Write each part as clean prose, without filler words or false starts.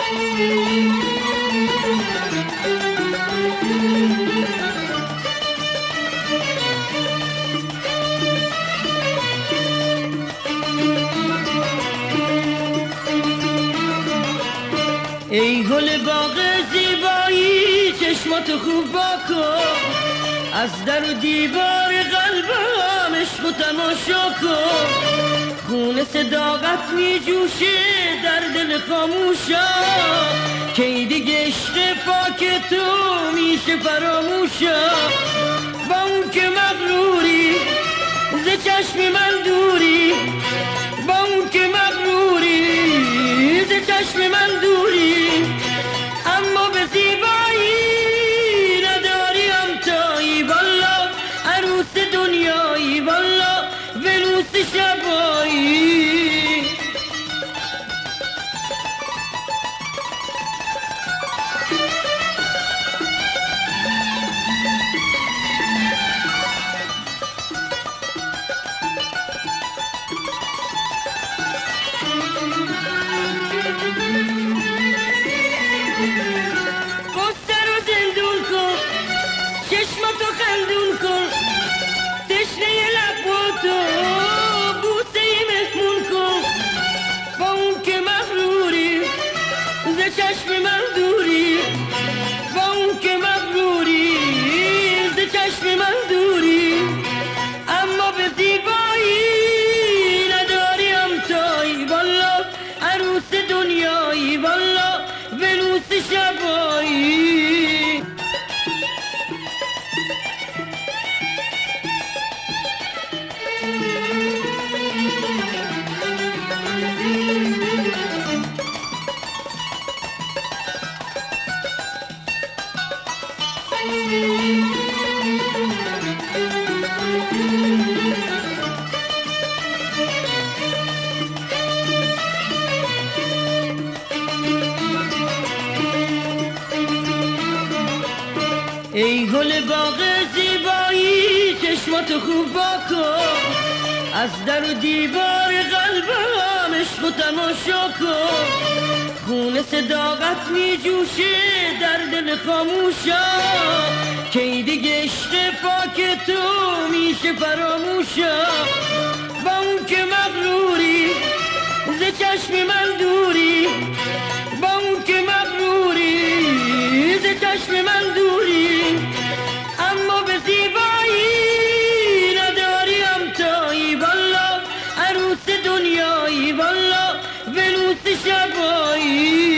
ای گل باغ زیبایی چشماتو خوب باکن، از در و دیوار قلبم عشق و تماشا کن. خون صداقت می جوشه در دل خاموشا، کی دیگه عشق پاک تو میشه فراموشا. با اون که مغروری ز چشم من دوری، با اون که مغروری ز چشم من دوری، اما به زیبایی نداری همتایی. والا عروس دنیایی، والا ونوس شبایی. چشماتو خندون کن، تشنه لباتو بوسه مهمون کن. با اون که مغروری ز چشم من دوری، با اون که مغروری ز چشم من دوری، اما به زیبایی نداری همتایی. والا عروس دنیایی، والا ونوس شبایی. ای گل باغ زیبایی چشماتو خوب باکن، از در و دیوار قلبم عشق و تماشا کن. خون صداقت می جوشه در دل خاموشا، کی دیگه عشق پاک تو میشه فراموشا. با اون که مغروری ز چشم من دوری، با اون که مغروری ز چشم من دوری، اما به زیبایی نداری همتایی. والا عروس دنیایی، والا ونوس شبایی.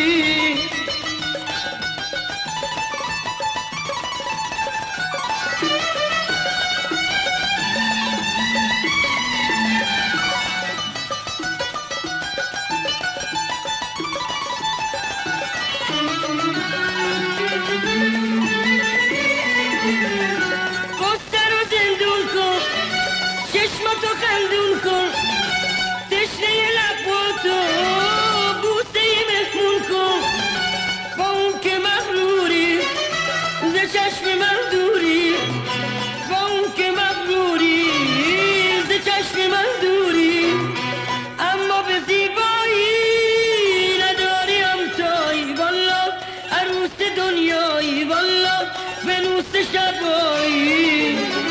چشماتو خندون کن، تشنه لباتو بوسه مهمون کن. با اون که مغروری ز چشم من دوری، با اون که مغروری ز چشم من دوری، اما به زیبایی نداری همتایی. والا عروس دنیایی، والا ونوس شبایی.